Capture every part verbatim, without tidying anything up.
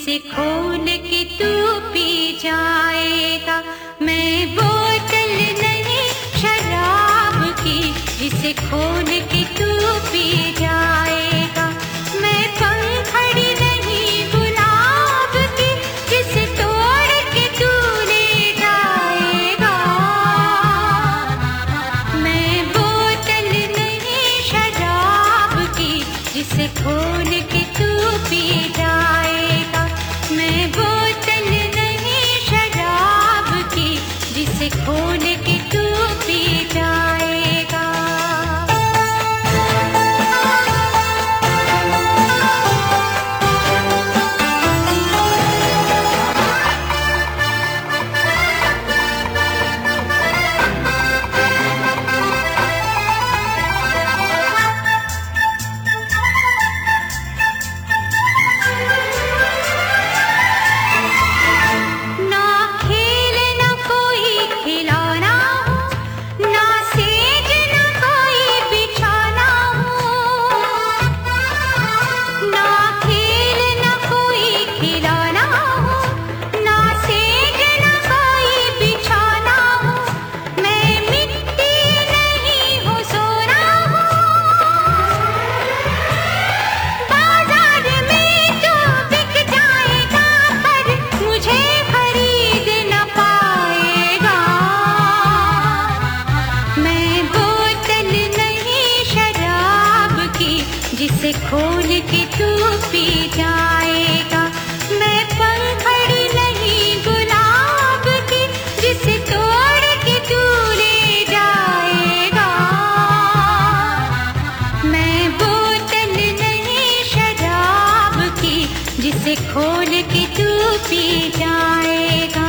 जिसे खोल के तू पी जाएगा। मैं बोतल नहीं शराब की, जिसे खोल के तू पी जाएगा। मैं पंखड़ी नहीं गुलाब की, जिसे तोड़ के तू ले जाएगा। मैं बोतल नहीं शराब की, जिसे खोल के तू पी जाएगा। मैं बोतल नहीं शराब की, जिसे खोल के तू पी जाएगा। जिसे खोल के तू पी जाएगा। मैं पंखड़ी नहीं गुलाब की, जिसे तोड़ के तू ले जाएगा। मैं बोतल नहीं शराब की, जिसे खोल के तू पी जाएगा।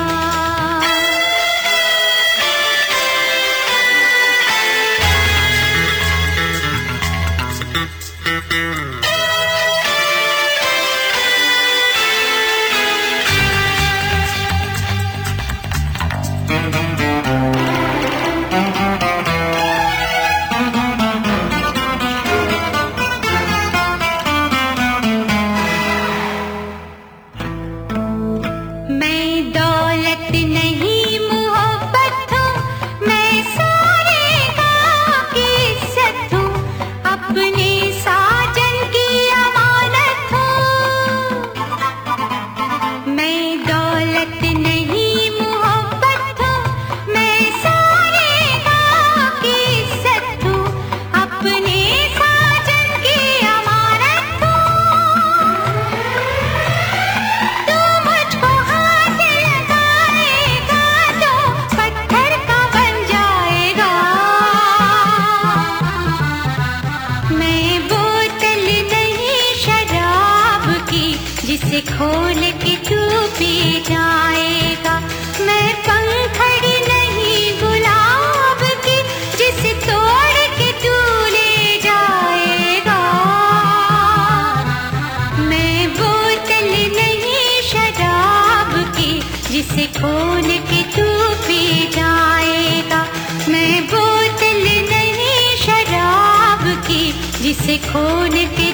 मैं दौलत नहीं मोहब्बत हूँ, मैं सारे गाँव की इज्जत हूँ, अपने साजन की अमानत हूँ। मैं दौलत नहीं मोहब्बत हूँ, मैं सारे गाँव की इज्जत हूँ, अपने साजन की अमानत हूँ। तू मुझको हाथ लगाएगा तो पत्थर का बन जाएगा। मैं बोतल नहीं शराब की, जिसे खोल के तू पी जाएगा। मैं पंखड़ी नहीं गुलाब की, जिसे तोड़ के तू ले जाएगा। मैं बोतल नहीं शराब की, जिसे खोल के तू पी जाएगा। मैं बोतल नहीं शराब की, जिसे खोल के